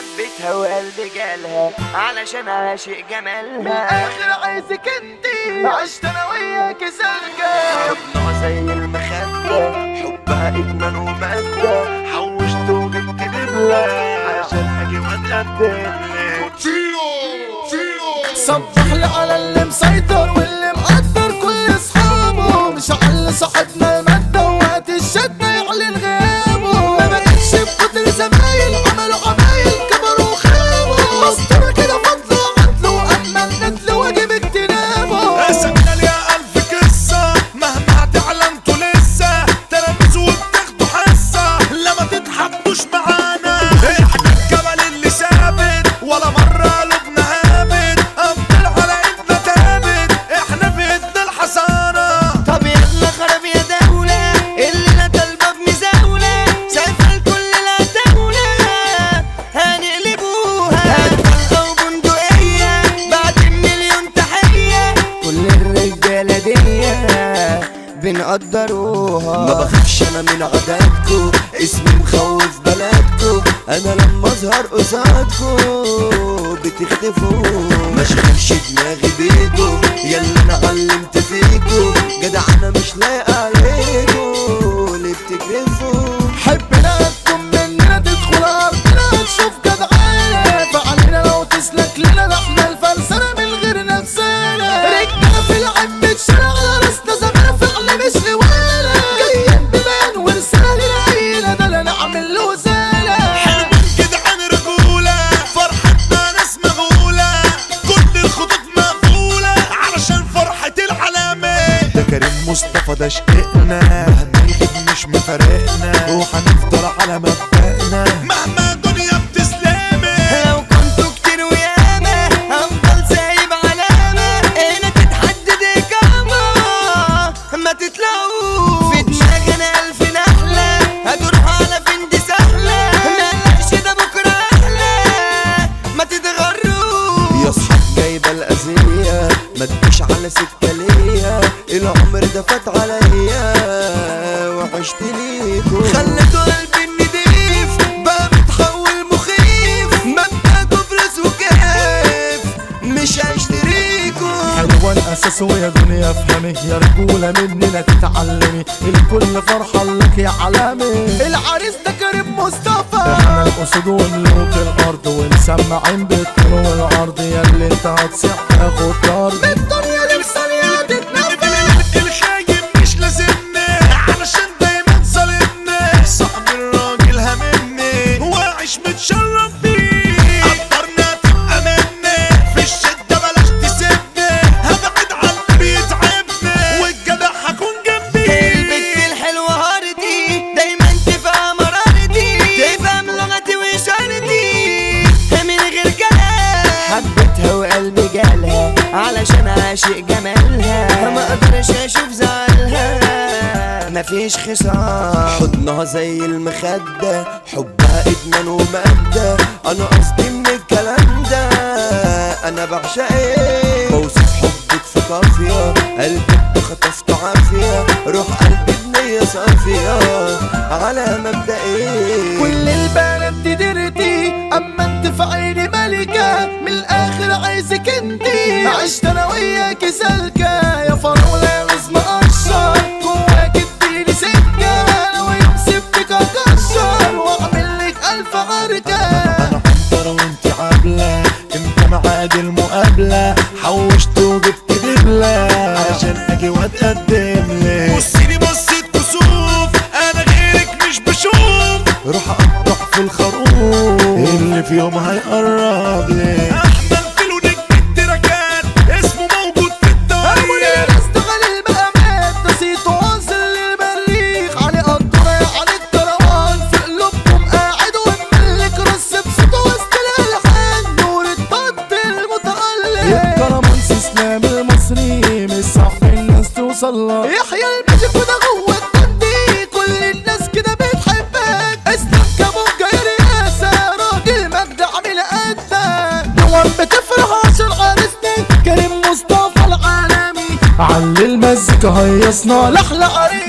حبيتها وقلبي جالها علشان عاشق جمالها. من الاخر عايزك انتي، عشت انا وياكي سالكة، حضنها زي المخدة، حبها ادمان ومادة، حوشت وجبت دبلة علشان اجي واتقدم لك. صبح لي على اللي مسيطر واللي مقدر كل اصحابه، مش على صاحبنا المادة وقت الشدة يعلن غيابه. ما بقتش بقدر زمايل عملوا عمايل كبروا وخابوا، مسطرة كده فضلوا عدلوا اما الندل واجب اجتنابه. سجل يا ألف قصة مهما هتعلنتوا لسه تلاميذ وبتاخدوا حصة لما تتحبوش معانا. احنا الجبل اللي ثابت ولا مرة قلوبنا هابت، أفضل على ايدنا تابت احنا في ايدنا الحصانة. طب يلا خرب يا دولة اللي لا طالبة بمزاولة، شايفة الكل لا دولة هنقلبوها هتبقى وبندقية بعد مليون تحية. كل الرجالة دي بنقدروها، ما بخافش انا من عددكو، اسمي مخوف بلدكو، انا لما اظهر قصادكو بتختفوا. ما شغلش دماغي بيكو يلا انا علمت فيكو، جدع انا مش لايق عليكو اللي بتكرفوا. حبنا تكون مننا تدخل ارضنا تشوف جدعانة، فعلينا لو تسلك لنا احنا الفرسانة من غير نفسنا. رجعنا في العين بتشرع على راسنا زمان فعلا مش لوالا، جايين ببان ورسالة للعيلة ده لا نعمل له زالة. حلو جدعان رجولة فرحتنا ناس مغولة، كل الخطوط مقفولة علشان فرحة العلامة. ده كريم مصطفى ده شقنا مهما يغيب مش مفارقنا، وهنفضل على مبدأنا مهما الدنيا بتسلمي. لو كنتوا كتير وياما هفضل سايب علامة، هنا تتحدد إقامة ما تطلعوش في دماغي أنا ألف نحلة، هتروح على فين دي سهلة، مقلقش ده بكرة أحلى ما تتغروش. يا صحاب جايبة الأذية ما تجيش على سكة ليا، العمر ده فات عليا وعشت ليكو. خليتوا قلبي النضيف بقى متحول مخيف، مبدأكوا فلوس وكيف مش هشتريكوا. حلوان اساسه يا دنيا افهمي، يا رجولة مننا تتعلمي، الكل فرحة لك يا علامي. العريس ده كريم مصطفى، احنا الاسود وملوك الارض ونسمعين بالطول والعرض، يا اللي انت هتصيح تاخد طرد الدنيا دي بثانية تتنفس. الخايب مش لازمني علشان دايما ظالمني، صعب الراجل هممني واعيش متشرف بيه. قدرنا تبقى مني في الشدة بلاش تسيبني، هبعد عن اللي بيتعبني والجدع هكون جنبي. البت الحلوة هاردي دايما تفهم مرارتي، تفهم لغتي وإشارتي من غير كلام. حبيتها وقلبي جالها علشان عاشق جمالها، ما اقدرش اشوف زعلها مفيش خصام. حضنها زي المخدة، حبها ادمان ومادة، انا قصدي من الكلام ده انا بعشقك. بوصف حبك في قافية قلبك خطفت عافية، روح قلبي بنية صافية على مبدئي. كل البنات دي درتي اما انت في عيني ملكة، من الاخر عايزك انتي، عشت انا وياكي سالكة، يا فراولة لازم اقشر جواك اديني سكة، انا ويوم سبتك اكشر واعمل لك الف عركة. انا حضر وانت عابلة امتى معاد المقابلة، حوشت وجبت دبلة علشان اجي واتقدم لك. بصيني بصيت كسوف انا غيرك مش بشوف، روح اقطع في الخروف اللي في يوم هيقرب لك. احمد فيلو نجم التراكات اسمه موجود في الدنيا، اشتغل المقامات ده صيته واصل للمريخ، علي قدرة على الكروان في قلوبكم قاعد وملك رص بصوته وسط الالحان، نور الضد المتألق. الكرمانس اسلام المصري مش صعب الناس توصل له، يحيى الماجيك وده جوه الجندي كل الناس كده بتحبك. اسلام كابونجا يا رئاسة راجل مجد عامل قدك، نوام بتفرح عشان عرسني كريم مصطفى العالمي، علي المزيكا هيصنا لحلة قريب.